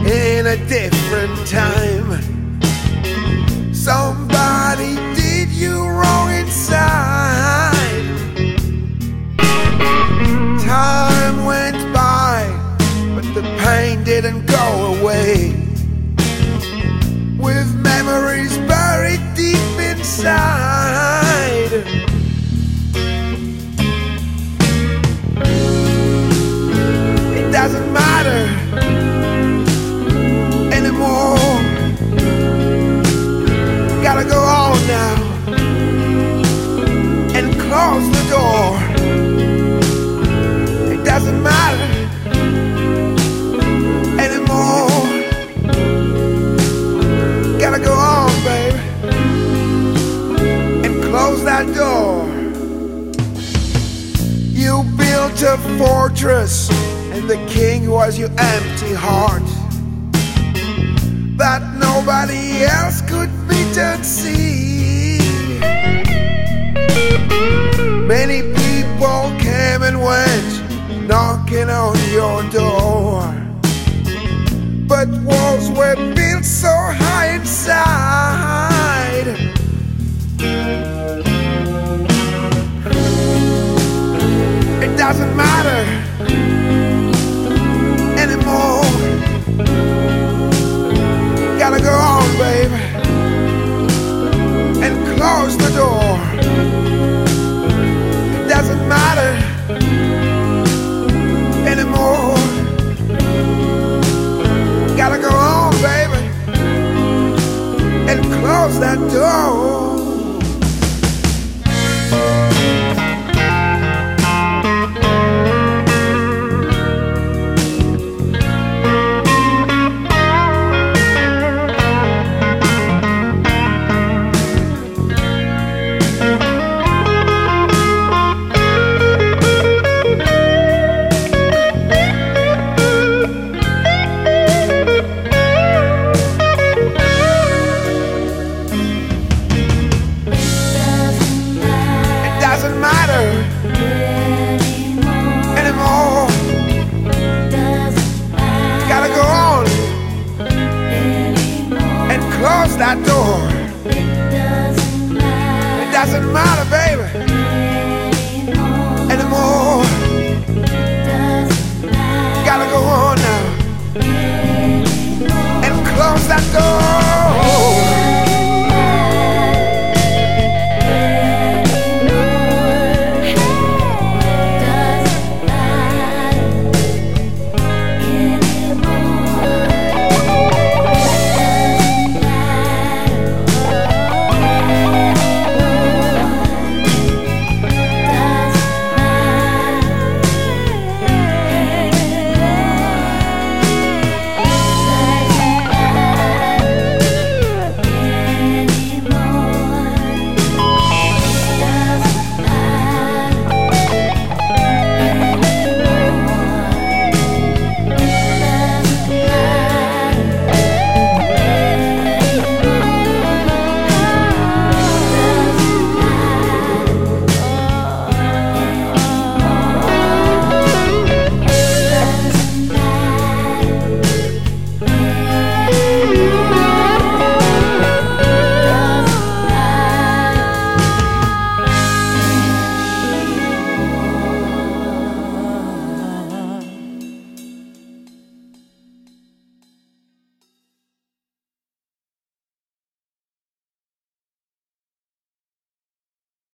in a different time. Somebody did you wrong inside. Time went by, but the pain didn't go away. With memories buried deep inside, it doesn't matter anymore. Gotta go on now and close the door. It doesn't matter anymore. Gotta go on, baby, and close that door. You built a fortress, and the king was your empty heart that nobody else could beat and see. Many people came and went, knocking on your door, but walls were built so high inside. It doesn't matter anymore. Gotta go on, baby, and close the door. It doesn't matter anymore. Gotta go on, baby, and close that door.